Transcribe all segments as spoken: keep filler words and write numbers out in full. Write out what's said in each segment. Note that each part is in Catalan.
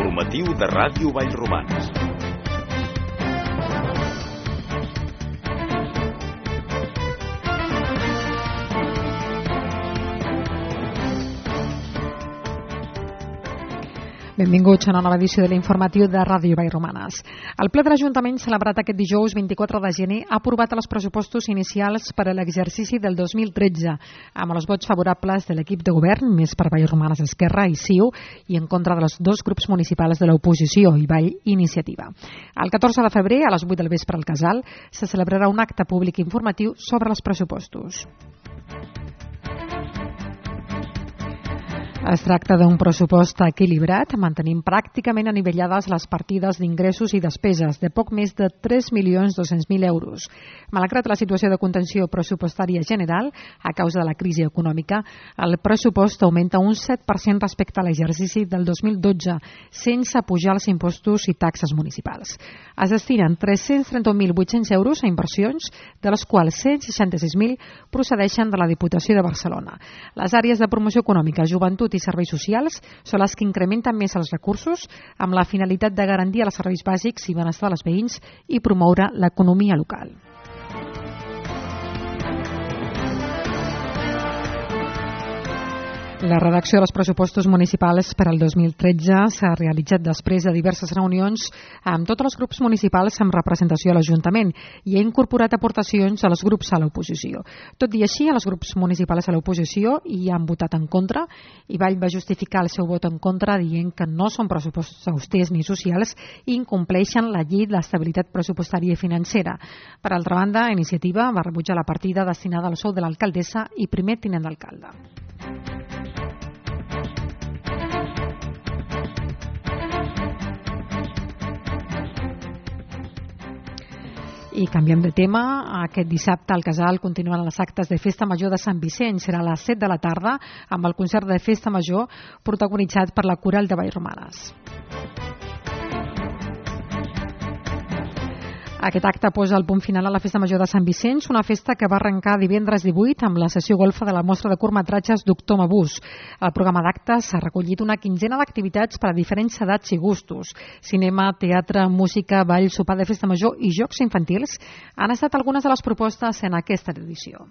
L'informatiu de Ràdio Vallromanes. Benvinguts a una nova edició de l'informatiu de Ràdio Vallromanes. El ple de l'Ajuntament, celebrat aquest dijous vint-i-quatre de gener, ha aprovat els pressupostos inicials per a l'exercici del dos mil tretze, amb els vots favorables de l'equip de govern, més per Vallromanes Esquerra i C I U, i en contra dels dos grups municipals de l'oposició, i Vall Iniciativa. El catorze de febrer, a les vuit del vespre al Casal, se celebrarà un acte públic informatiu sobre els pressupostos. Es tracta d'un pressupost equilibrat, mantenint pràcticament anivellades les partides d'ingressos i despeses, de poc més de tres milions dos-cents mil euros. Malgrat la situació de contenció pressupostària general, a causa de la crisi econòmica, el pressupost augmenta un set per cent respecte a l'exercici del dos mil dotze, sense pujar els impostos i taxes municipals. Es destinen tres-cents trenta-un mil vuit-cents euros a inversions, de les quals cent seixanta-sis mil procedeixen de la Diputació de Barcelona. Les àrees de promoció econòmica, joventut i serveis socials són les que incrementen més els recursos amb la finalitat de garantir els serveis bàsics i benestar dels veïns i promoure l'economia local. La redacció dels pressupostos municipals per al dos mil tretze s'ha realitzat després de diverses reunions amb tots els grups municipals amb representació a l'Ajuntament i ha incorporat aportacions als grups a l'oposició. Tot i així, els grups municipals a l'oposició hi han votat en contra i Vall va justificar el seu vot en contra dient que no són pressupostos austers ni socials i incompleixen la llei d'estabilitat pressupostària i financera. Per altra banda, Iniciativa va rebutjar la partida destinada al sou de l'alcaldessa i primer tinent d'alcalde. I canviem de tema. Aquest dissabte al Casal continuen les actes de Festa Major de Sant Vicenç. Serà a les set de la tarda amb el concert de Festa Major protagonitzat per la Coral de Vallromanes. Aquest acte posa el punt final a la Festa Major de Sant Vicenç, una festa que va arrencar divendres divuit amb la sessió golfa de la mostra de curtmetratges Doctor Mabús. El programa d'actes ha recollit una quinzena d'activitats per a diferents edats i gustos. Cinema, teatre, música, ball, sopar de festa major i jocs infantils han estat algunes de les propostes en aquesta edició.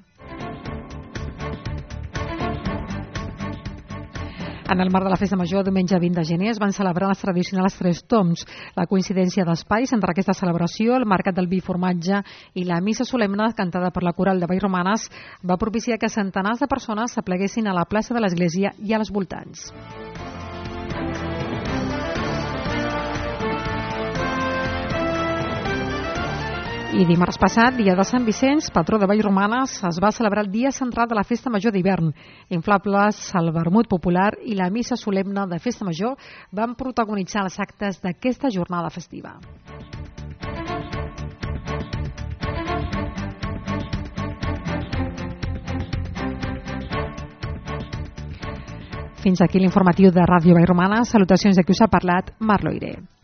En el marc de la Festa Major, diumenge vint de gener, es van celebrar les tradicionals tres tombs. La coincidència d'espais entre aquesta celebració, el mercat del vi i formatge i la missa solemne cantada per la Coral de Vallromanes va propiciar que centenars de persones s'apleguessin a la plaça de l'església i als voltants. I dimarts passat, dia de Sant Vicenç, patró de Vallromanes, es va celebrar el dia central de la Festa Major d'hivern. Inflables, el vermut popular i la missa solemne de Festa Major van protagonitzar els actes d'aquesta jornada festiva. Fins aquí l'informatiu de Ràdio Vallromanes. Salutacions de qui us ha parlat, Mar Loiré.